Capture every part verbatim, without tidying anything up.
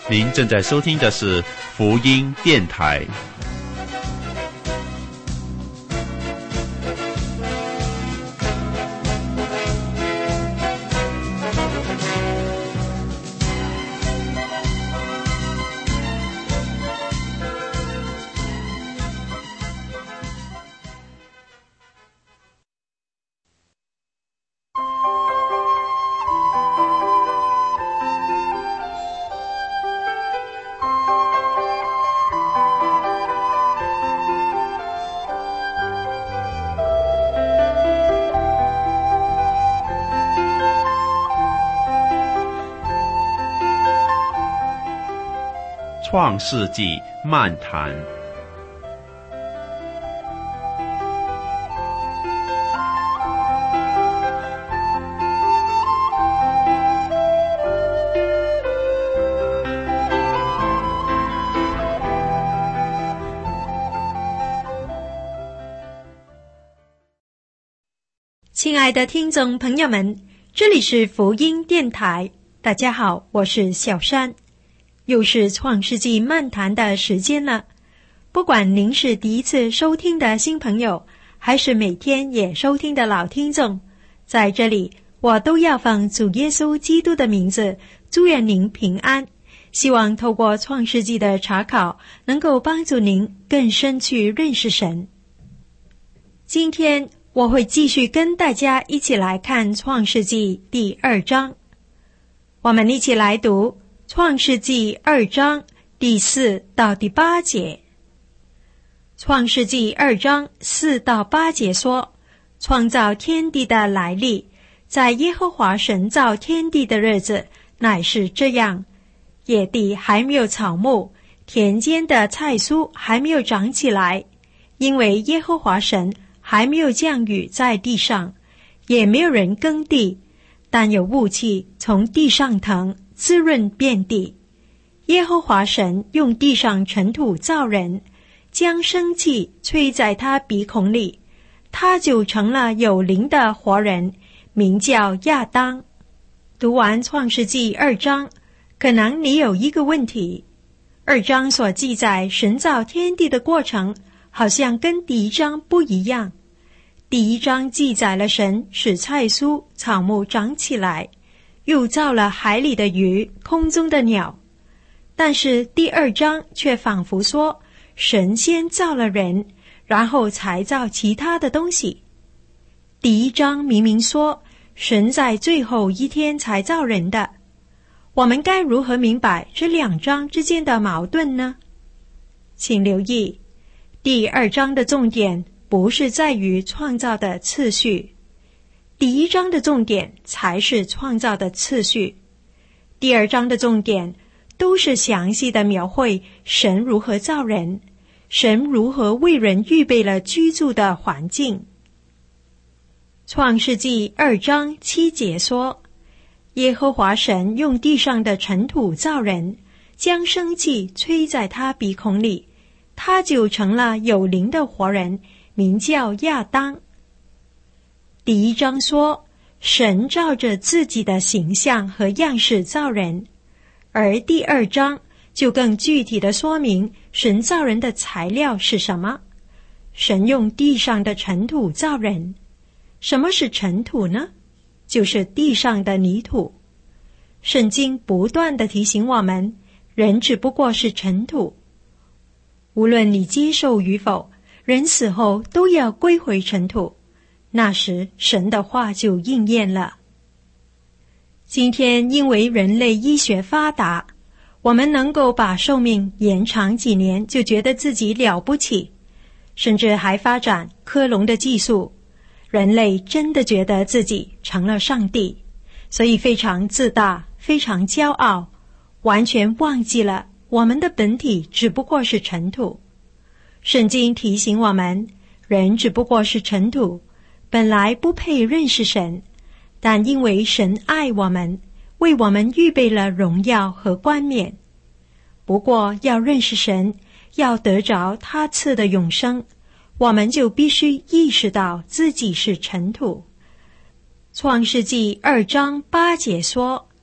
您正在收听的是福音电台。创世纪漫谈。 亲爱的听众朋友们，这里是福音电台，大家好，我是小山。又是创世纪漫谈的时间了。不管您是第一次收听的新朋友，还是每天也收听的老听众，在这里我都要奉主耶稣基督的名字祝愿您平安。希望透过创世纪的查考，能够帮助您更深去认识神。今天我会继续跟大家一起来看创世纪第二章，我们一起来读创世纪二章第四到第八节。创世纪二章四到八节说，创造天地的来历，在耶和华神造天地的日子，乃是这样：野地还没有草木，田间的菜蔬还没有长起来，因为耶和华神还没有降雨在地上，也没有人耕地，但有雾气从地上腾，滋润遍地。耶和华神用地上尘土造人，将生气吹在他鼻孔里，他就成了有灵的活人，名叫亚当。读完创世纪二章，可能你有一个问题，二章所记载神造天地的过程好像跟第一章不一样。第一章记载了神使菜蔬草木长起来，又造了海里的鱼，空中的鸟。但是第二章却仿佛说，神先造了人，然后才造其他的东西。第一章明明说，神在最后一天才造人的。我们该如何明白这两章之间的矛盾呢？请留意，第二章的重点不是在于创造的次序，第一章的重点才是创造的次序。第二章的重点都是详细的描绘神如何造人，神如何为人预备了居住的环境。创世纪二章七节说，耶和华神用地上的尘土造人，将生气吹在他鼻孔里，他就成了有灵的活人，名叫亚当。第一章说，神照着自己的形象和样式造人，而第二章就更具体地说明神造人的材料是什么。神用地上的尘土造人。什么是尘土呢？就是地上的泥土。圣经不断地提醒我们，人只不过是尘土。无论你接受与否，人死后都要归回尘土。那时神的话就应验了。今天因为人类医学发达，我们能够把寿命延长几年就觉得自己了不起，甚至还发展克隆的技术。人类真的觉得自己成了上帝，所以非常自大，非常骄傲，完全忘记了我们的本体只不过是尘土。圣经提醒我们，人只不过是尘土，本来不配认识神，但因为神爱我们，为我们预备了荣耀和冠冕。不过要认识神，要得着他赐的永生，我们就必须意识到自己是尘土。创世纪二章八节说，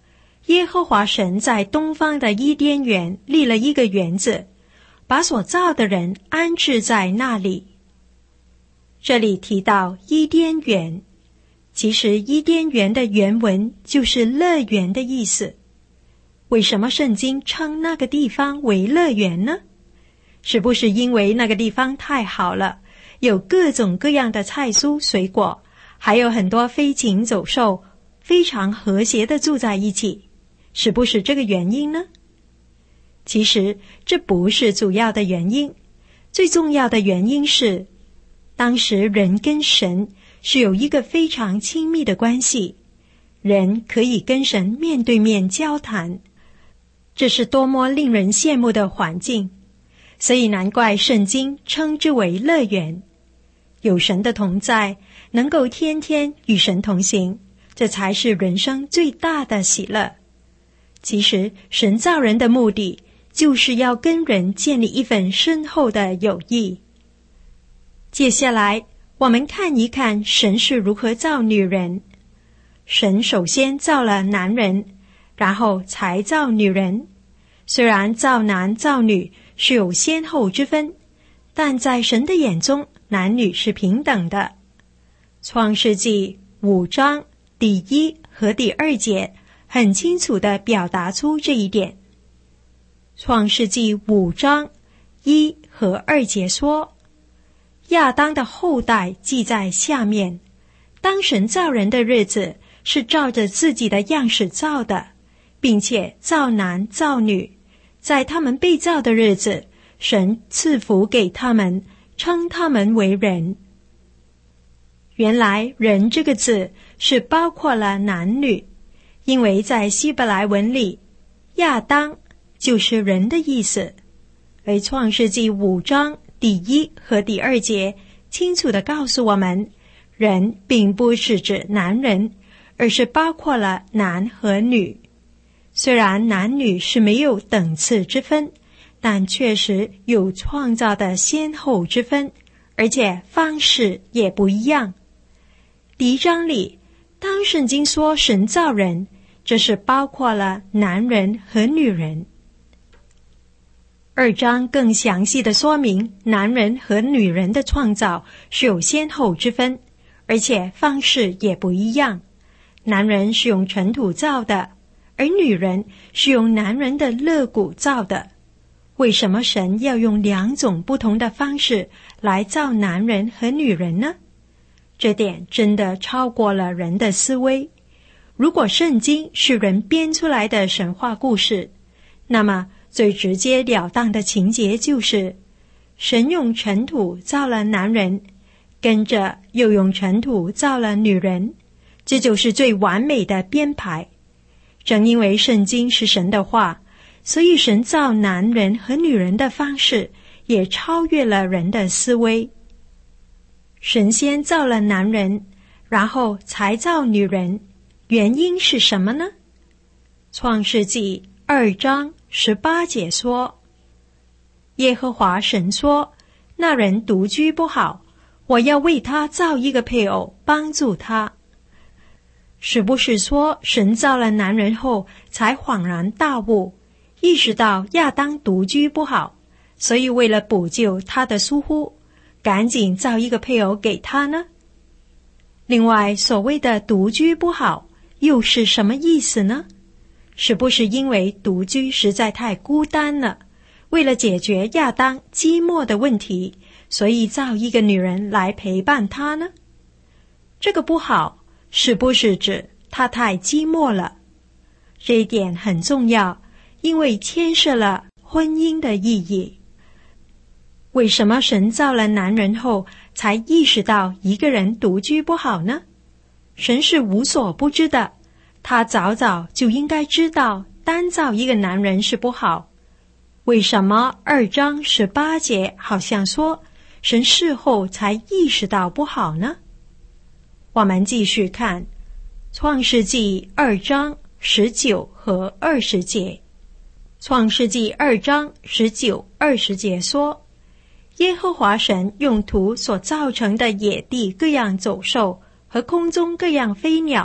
耶和华神在东方的伊甸园立了一个园子，把所造的人安置在那里。这里提到伊甸园，其实伊甸园的原文就是乐园的意思。为什么圣经称那个地方为乐园呢？是不是因为那个地方太好了，有各种各样的菜蔬水果，还有很多飞禽走兽，非常和谐地住在一起？是不是这个原因呢？其实这不是主要的原因，最重要的原因是当时人跟神是有一个非常亲密的关系，人可以跟神面对面交谈，这是多么令人羡慕的环境。所以难怪圣经称之为乐园。有神的同在，能够天天与神同行，这才是人生最大的喜乐。其实神造人的目的就是要跟人建立一份深厚的友谊。接下来我们看一看神是如何造女人。神首先造了男人，然后才造女人。虽然造男造女是有先后之分，但在神的眼中，男女是平等的。创世纪五章第一和第二节很清楚地表达出这一点。创世纪五章一和二节说，亚当的后代记在下面，当神造人的日子，是照着自己的样式造的，并且造男造女。在他们被造的日子，神赐福给他们，称他们为人。原来人这个字是包括了男女，因为在希伯来文里，亚当就是人的意思。而创世纪五章第一和第二节清楚地告诉我们，人并不是指男人，而是包括了男和女。虽然男女是没有等次之分，但确实有创造的先后之分，而且方式也不一样。第一章里，当圣经说神造人，这是包括了男人和女人。二章更详细地说明男人和女人的创造是有先后之分，而且方式也不一样。男人是用尘土造的，而女人是用男人的肋骨造的。为什么神要用两种不同的方式来造男人和女人呢？这点真的超过了人的思维。如果圣经是人编出来的神话故事，那么最直截了当的情节就是神用尘土造了男人，跟着又用尘土造了女人，这就是最完美的编排。正因为圣经是神的话，所以神造男人和女人的方式也超越了人的思维。神先造了男人，然后才造女人，原因是什么呢？创世纪二章十八节说，耶和华神说，那人独居不好，我要为他造一个配偶，帮助他。是不是说神造了男人后才恍然大悟，意识到亚当独居不好，所以为了补救他的疏忽，赶紧造一个配偶给他呢？另外，所谓的独居不好又是什么意思呢？是不是因为独居实在太孤单了，为了解决亚当寂寞的问题，所以造一个女人来陪伴他呢？这个不好是不是指他太寂寞了？这一点很重要，因为牵涉了婚姻的意义。为什么神造了男人后才意识到一个人独居不好呢？神是无所不知的，他早早就应该知道单造一个男人是不好。为什么二章十八节好像说神事后才意识到不好呢？我们继续看创世纪二章十九和二十节。创世纪二章十九、二十节说，耶和华神用土所造成的野地各样走兽和空中各样飞鸟，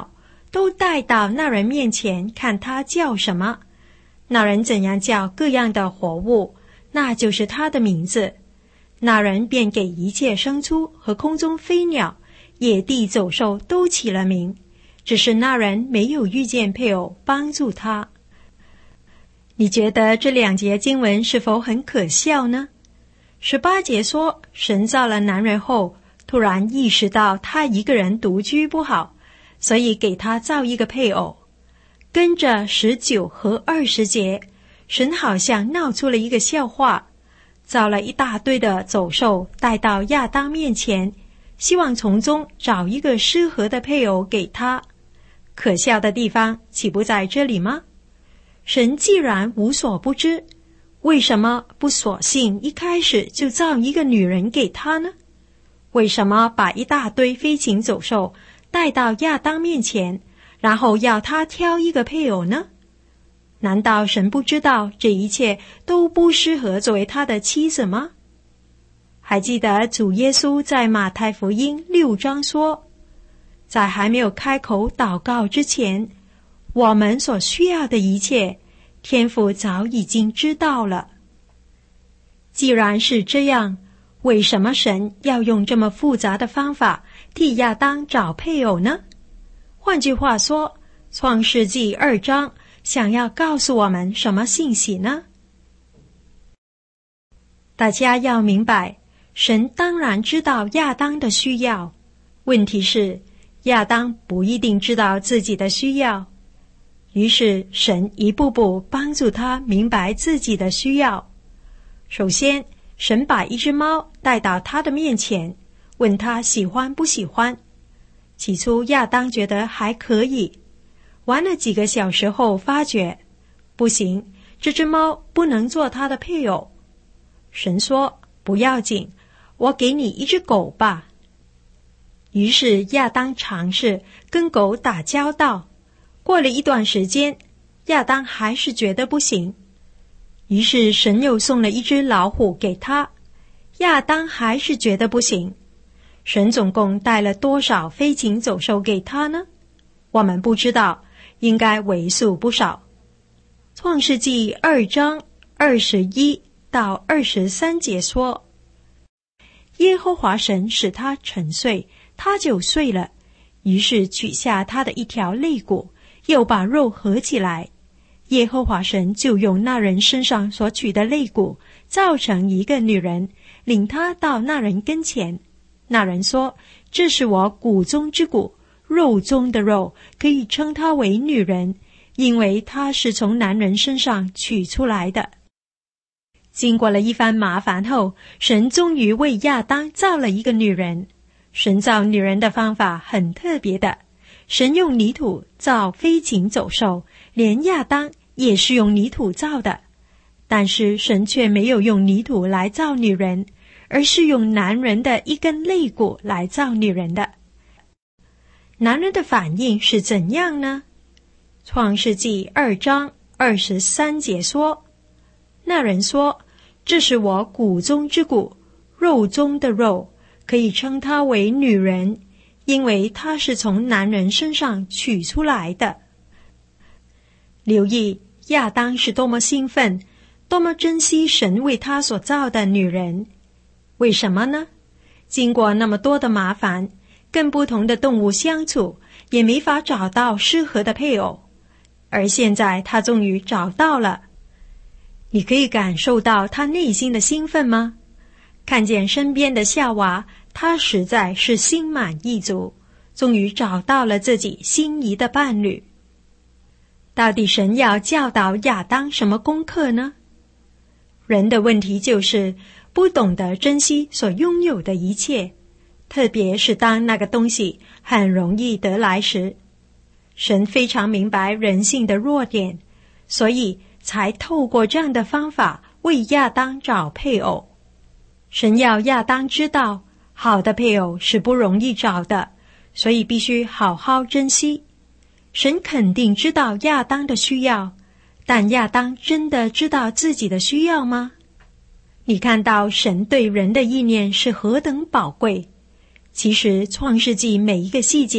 都带到那人面前，看他叫什么。那人怎样叫各样的活物，那就是他的名字。那人便给一切牲畜和空中飞鸟、野地走兽都起了名，只是那人没有遇见配偶帮助他。你觉得这两节经文是否很可笑呢？十八节说，神造了男人后，突然意识到他一个人独居不好，所以给他造一个配偶。跟着十九和二十节，神好像闹出了一个笑话，造了一大堆的走兽带到亚当面前，希望从中找一个适合的配偶给他。可笑的地方岂不在这里吗？神既然无所不知，为什么不索性一开始就造一个女人给他呢？为什么把一大堆飞禽走兽带到亚当面前，然后要他挑一个配偶呢？难道神不知道这一切都不适合作为他的妻子吗？还记得主耶稣在马太福音六章说，在还没有开口祷告之前，我们所需要的一切，天父早已经知道了。既然是这样，为什么神要用这么复杂的方法替亚当找配偶呢？换句话说，创世纪二章想要告诉我们什么信息呢？大家要明白，神当然知道亚当的需要，问题是亚当不一定知道自己的需要。于是神一步步帮助他明白自己的需要。首先，神把一只猫带到他的面前，问他喜欢不喜欢。起初亚当觉得还可以，玩了几个小时后发觉不行，这只猫不能做他的配偶。神说，不要紧，我给你一只狗吧。于是亚当尝试跟狗打交道，过了一段时间，亚当还是觉得不行，于是神又送了一只老虎给他，亚当还是觉得不行。神总共带了多少飞禽走兽给他呢？我们不知道，应该为数不少。创世纪二章二十一到二十三节说，耶和华神使他沉睡，他就睡了，于是取下他的一条肋骨，又把肉合起来。耶和华神就用那人身上所取的肋骨造成一个女人，领他到那人跟前。那人说，这是我骨中之骨，肉中的肉，可以称她为女人，因为她是从男人身上取出来的。经过了一番麻烦后，神终于为亚当造了一个女人。神造女人的方法很特别的，神用泥土造飞禽走兽，连亚当也是用泥土造的。但是神却没有用泥土来造女人，而是用男人的一根肋骨来造女人的。男人的反应是怎样呢？创世纪二章二十三节说，那人说，这是我骨中之骨，肉中的肉，可以称她为女人，因为她是从男人身上取出来的。留意亚当是多么兴奋，多么珍惜神为他所造的女人。为什么呢？经过那么多的麻烦，跟不同的动物相处，也没法找到适合的配偶，而现在他终于找到了。你可以感受到他内心的兴奋吗？看见身边的夏娃，他实在是心满意足，终于找到了自己心仪的伴侣。到底神要教导亚当什么功课呢？人的问题就是不懂得珍惜所拥有的一切，特别是当那个东西很容易得来时。神非常明白人性的弱点，所以才透过这样的方法为亚当找配偶。神要亚当知道，好的配偶是不容易找的，所以必须好好珍惜。神肯定知道亚当的需要，但亚当真的知道自己的需要吗？你看到神对人的意念是何等宝贵。其实创世纪每一个细节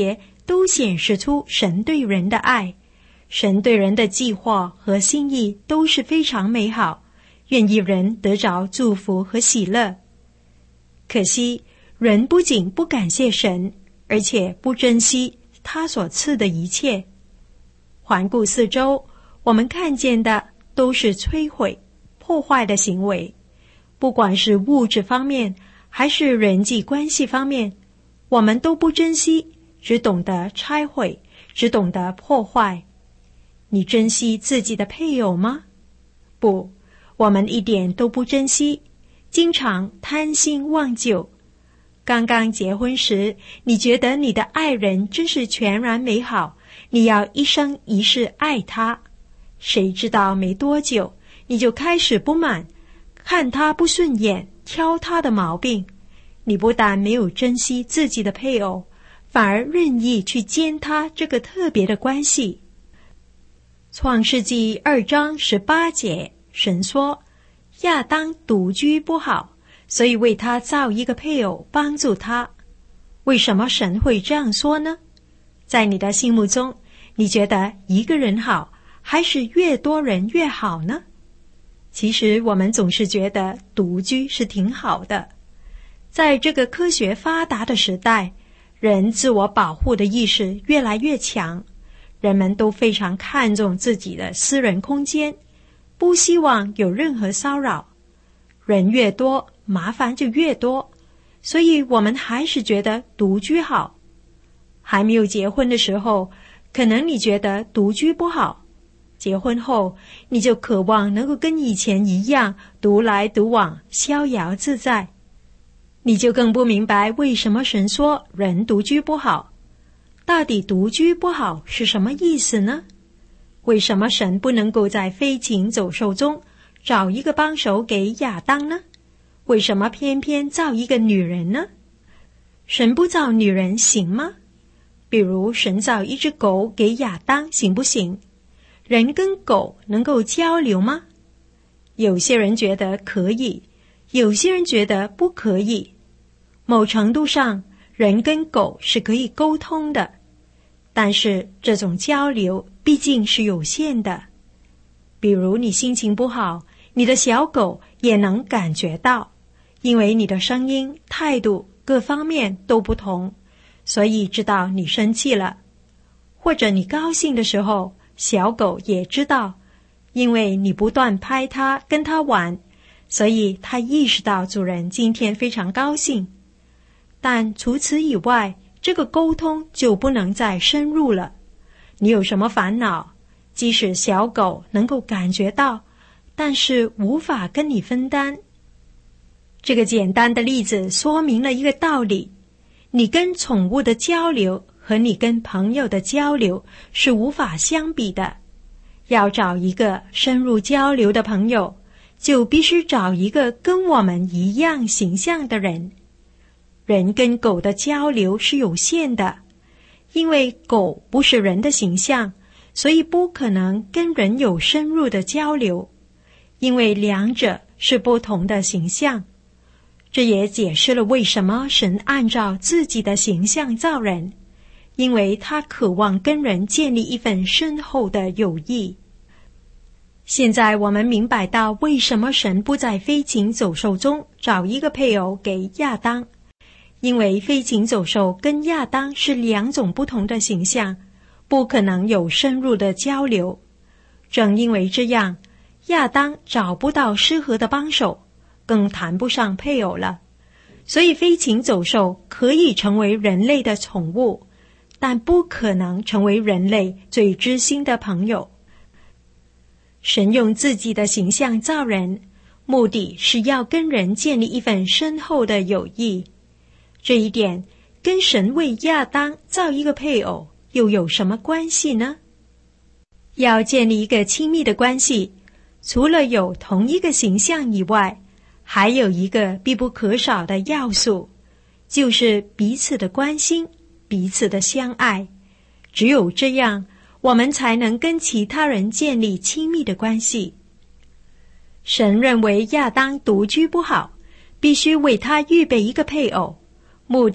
都显示出神对人的爱。神对人的计划和心意都是非常美好，愿意人得着祝福和喜乐。可惜人不仅不感谢神，而且不珍惜他所赐的一切。环顾四周，我们看见的都是摧毁、破坏的行为，不管是物质方面还是人际关系方面，我们都不珍惜，只懂得拆毁，只懂得破坏。你珍惜自己的配偶吗？不，我们一点都不珍惜，经常贪新忘旧。刚刚结婚时，你觉得你的爱人真是全然美好，你要一生一世爱他。谁知道没多久，你就开始不满，看他不顺眼，挑他的毛病。你不但没有珍惜自己的配偶，反而任意去践踏这个特别的关系。创世纪二章十八节，神说，亚当独居不好，所以为他造一个配偶帮助他。为什么神会这样说呢？在你的心目中，你觉得一个人好，还是越多人越好呢？其实我们总是觉得独居是挺好的。在这个科学发达的时代，人自我保护的意识越来越强，人们都非常看重自己的私人空间，不希望有任何骚扰。人越多，麻烦就越多，所以我们还是觉得独居好。还没有结婚的时候，可能你觉得独居不好，结婚后你就渴望能够跟以前一样独来独往，逍遥自在。你就更不明白为什么神说人独居不好。到底独居不好是什么意思呢？为什么神不能够在飞禽走兽中找一个帮手给亚当呢？为什么偏偏造一个女人呢？神不造女人行吗？比如神造一只狗给亚当行不行？人跟狗能够交流吗？有些人觉得可以，有些人觉得不可以。某程度上，人跟狗是可以沟通的，但是这种交流毕竟是有限的。比如你心情不好，你的小狗也能感觉到，因为你的声音、态度各方面都不同，所以知道你生气了。或者你高兴的时候，小狗也知道，因为你不断拍它跟它玩，所以它意识到主人今天非常高兴。但除此以外，这个沟通就不能再深入了。你有什么烦恼，即使小狗能够感觉到，但是无法跟你分担。这个简单的例子说明了一个道理，你跟宠物的交流和你跟朋友的交流是无法相比的。要找一个深入交流的朋友，就必须找一个跟我们一样形象的人。人跟狗的交流是有限的，因为狗不是人的形象，所以不可能跟人有深入的交流，因为两者是不同的形象。这也解释了为什么神按照自己的形象造人，因为他渴望跟人建立一份深厚的友谊。现在我们明白到为什么神不在飞禽走兽中找一个配偶给亚当，因为飞禽走兽跟亚当是两种不同的形象，不可能有深入的交流。正因为这样，亚当找不到适合的帮手，更谈不上配偶了。所以飞禽走兽可以成为人类的宠物，但不可能成为人类最知心的朋友。神用自己的形象造人，目的是要跟人建立一份深厚的友谊。这一点跟神为亚当造一个配偶又有什么关系呢？要建立一个亲密的关系，除了有同一个形象以外，还有一个必不可少的要素，就是彼此的关心，彼此的相爱。只有这样，我们才能跟其他人建立亲密的关系。神认为亚当独居不好，必须为他预备一个配偶，目的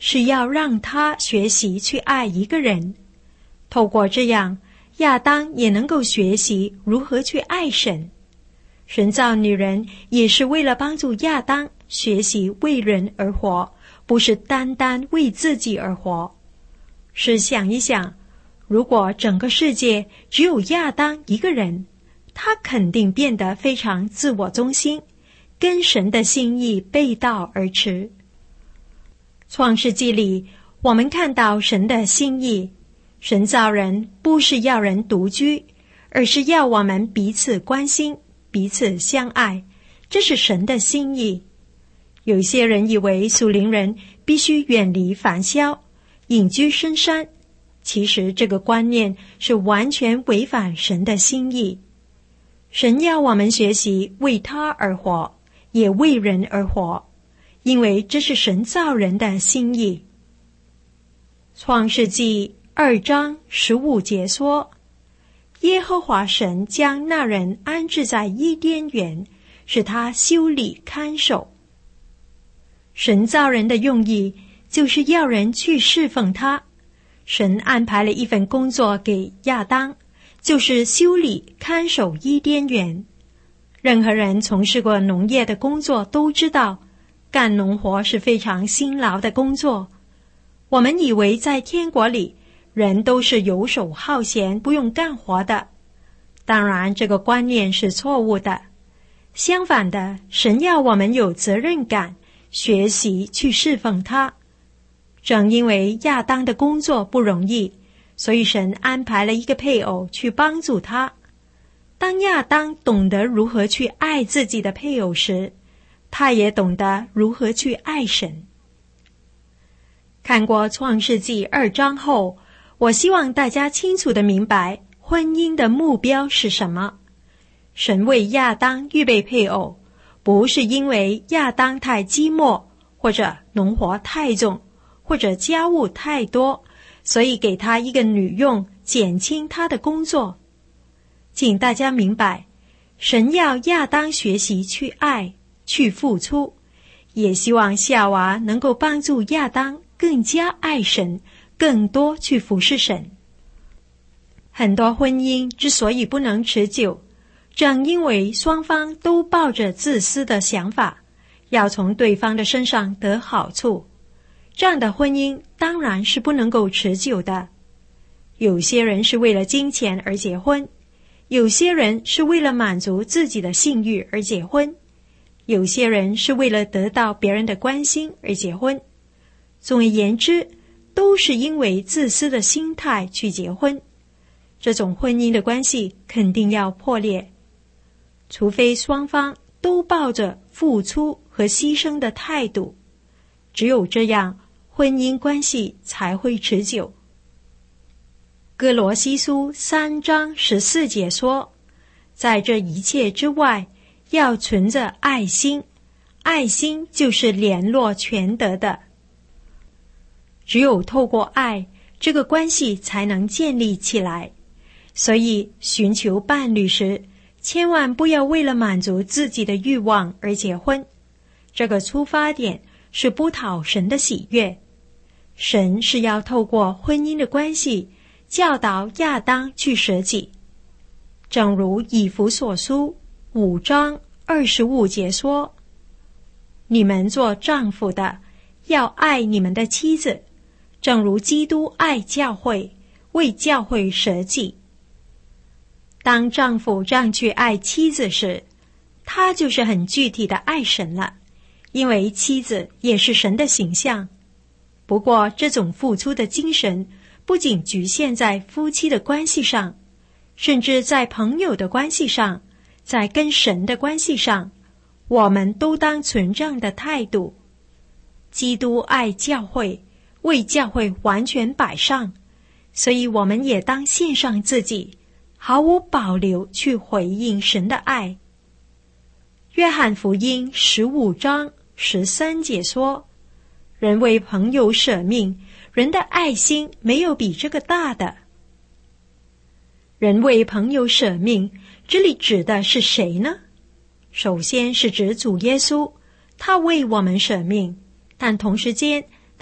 是要让他学习去爱一个人，透过这样，亚当也能够学习如何去爱神。神造女人也是为了帮助亚当学习为人而活，不是单单为自己而活。试想一想，如果整个世界只有亚当一个人，他肯定变得非常自我中心，跟神的心意背道而驰。创世纪里，我们看到神的心意，神造人不是要人独居，而是要我们彼此关心，彼此相爱，这是神的心意。有些人以为属灵人必须远离烦嚣，隐居深山，其实这个观念是完全违反神的心意。神要我们学习为他而活，也为人而活，因为这是神造人的心意。创世纪二章十五节说，耶和华神将那人安置在伊甸园，使他修理看守。神造人的用意就是要人去侍奉他。神安排了一份工作给亚当，就是修理看守伊甸园。任何人从事过农业的工作都知道，干农活是非常辛劳的工作。我们以为在天国里，人都是游手好闲，不用干活的。当然，这个观念是错误的。相反的，神要我们有责任感，学习去侍奉他。正因为亚当的工作不容易，所以神安排了一个配偶去帮助他。当亚当懂得如何去爱自己的配偶时，他也懂得如何去爱神。看过创世纪二章后，我希望大家清楚地明白婚姻的目标是什么。神为亚当预备配偶，不是因为亚当太寂寞，或者农活太重，或者家务太多，所以给他一个女佣，减轻他的工作。请大家明白，神要亚当学习去爱，去付出，也希望夏娃能够帮助亚当更加爱神，更多去服侍神。很多婚姻之所以不能持久，正因为双方都抱着自私的想法，要从对方的身上得好处。这样的婚姻当然是不能够持久的。有些人是为了金钱而结婚，有些人是为了满足自己的性欲而结婚，有些人是为了得到别人的关心而结婚。总而言之，都是因为自私的心态去结婚。这种婚姻的关系肯定要破裂，除非双方都抱着付出和牺牲的态度，只有这样，婚姻关系才会持久。哥罗西书三章十四节说，在这一切之外，要存着爱心，爱心就是联络全德的。只有透过爱，这个关系才能建立起来。所以寻求伴侣时，千万不要为了满足自己的欲望而结婚，这个出发点是不讨神的喜悦。神是要透过婚姻的关系教导亚当去舍己。正如以弗所书五章二十五节说，你们做丈夫的要爱你们的妻子，正如基督爱教会，为教会舍己。当丈夫这样去爱妻子时，他就是很具体的爱神了，因为妻子也是神的形象。不过这种付出的精神不仅局限在夫妻的关系上，甚至在朋友的关系上，在跟神的关系上，我们都当存这样的态度。基督爱教会，为教会完全摆上，所以我们也当献上自己，毫无保留去回应神的爱。约翰福音十五章十三节说，人为朋友舍命，人的爱心没有比这个大的。人为朋友舍命，这里指的是谁呢？首先是指主耶稣，他为我们舍命，但同时间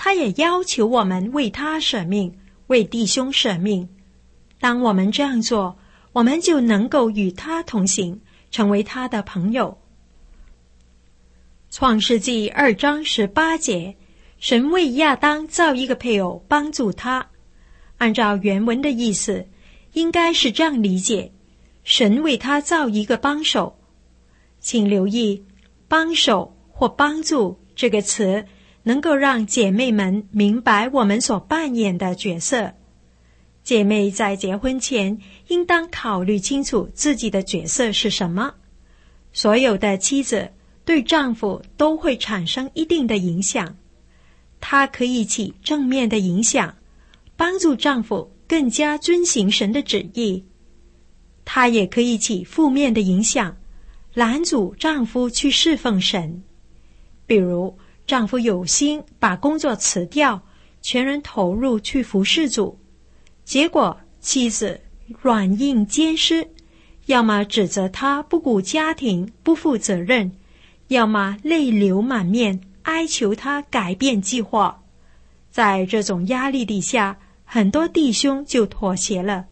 他也要求我们为他舍命，为弟兄舍命。当我们这样做，我们就能够与他同行，成为他的朋友。创世纪二章十八节，神为亚当造一个配偶帮助他。按照原文的意思，应该是这样理解：神为他造一个帮手。请留意，帮手或帮助这个词能够让姐妹们明白我们所扮演的角色。姐妹在结婚前应当考虑清楚自己的角色是什么。所有的妻子对丈夫都会产生一定的影响，她可以起正面的影响，帮助丈夫更加遵行神的旨意；她也可以起负面的影响，拦阻丈夫去侍奉神。比如，丈夫有心把工作辞掉，全人投入去服侍主，结果妻子软硬兼施，要么指责他不顾家庭，不负责任，要么泪流满面，哀求他改变计划。在这种压力底下，很多弟兄就妥协了。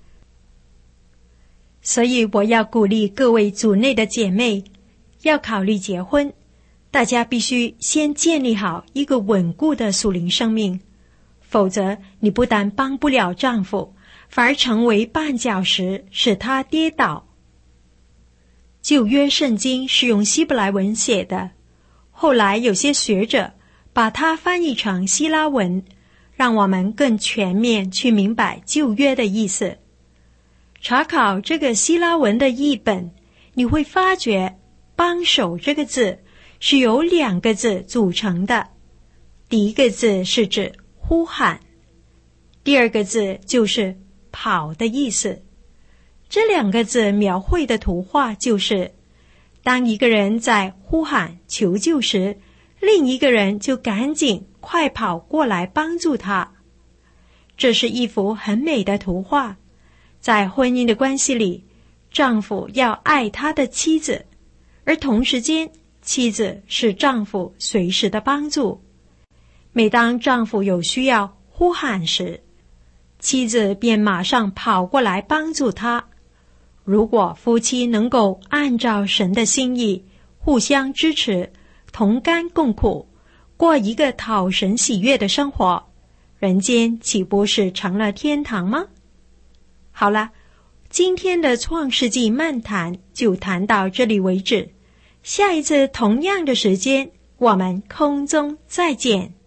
所以我要鼓励各位组内的姐妹，要考虑结婚，大家必须先建立好一个稳固的属灵生命，否则你不但帮不了丈夫，反而成为绊脚石，使他跌倒。旧约圣经是用希伯来文写的，后来有些学者把它翻译成希腊文，让我们更全面去明白旧约的意思。查考这个希腊文的译本，你会发觉帮手这个字是由两个字组成的。第一个字是指呼喊，第二个字就是跑的意思。这两个字描绘的图画就是，当一个人在呼喊求救时，另一个人就赶紧快跑过来帮助他。这是一幅很美的图画。在婚姻的关系里，丈夫要爱他的妻子，而同时间，妻子是丈夫随时的帮助。每当丈夫有需要呼喊时，妻子便马上跑过来帮助他。如果夫妻能够按照神的心意，互相支持，同甘共苦，过一个讨神喜悦的生活，人间岂不是成了天堂吗？好了，今天的创世纪漫谈就谈到这里为止。下一次同样的时间，我们空中再见。